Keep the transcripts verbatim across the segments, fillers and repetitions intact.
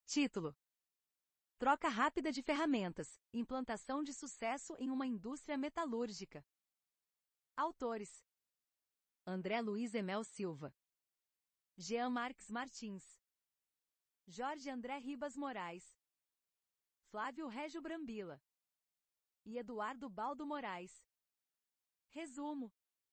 Título: Troca rápida de ferramentas, implantação de sucesso em uma indústria metalúrgica. Autores: André Luiz Emel Silva, Jean Marques Martins, Jorge André Ribas Moraes, Flávio Régio Brambila e Eduardo Baldo Moraes. Resumo: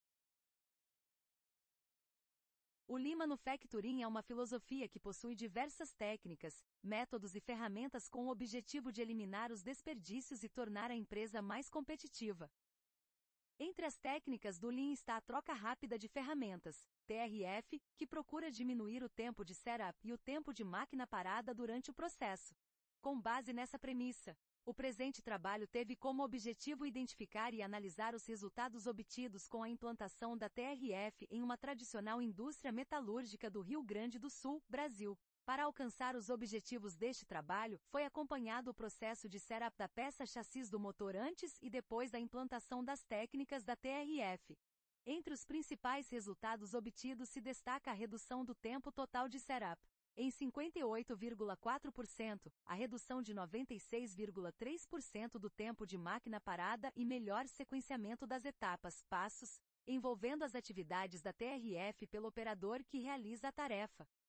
o Lean Manufacturing é uma filosofia que possui diversas técnicas, métodos e ferramentas com o objetivo de eliminar os desperdícios e tornar a empresa mais competitiva. Entre as técnicas do Lean está a troca rápida de ferramentas, T R F, que procura diminuir o tempo de setup e o tempo de máquina parada durante o processo. Com base nessa premissa, o presente trabalho teve como objetivo identificar e analisar os resultados obtidos com a implantação da T R F em uma tradicional indústria metalúrgica do Rio Grande do Sul, Brasil. Para alcançar os objetivos deste trabalho, foi acompanhado o processo de setup da peça chassis do motor antes e depois da implantação das técnicas da T R F. Entre os principais resultados obtidos se destaca a redução do tempo total de setup em cinquenta e oito vírgula quatro por cento, a redução de noventa e seis vírgula três por cento do tempo de máquina parada e melhor sequenciamento das etapas, passos, envolvendo as atividades da T R F pelo operador que realiza a tarefa.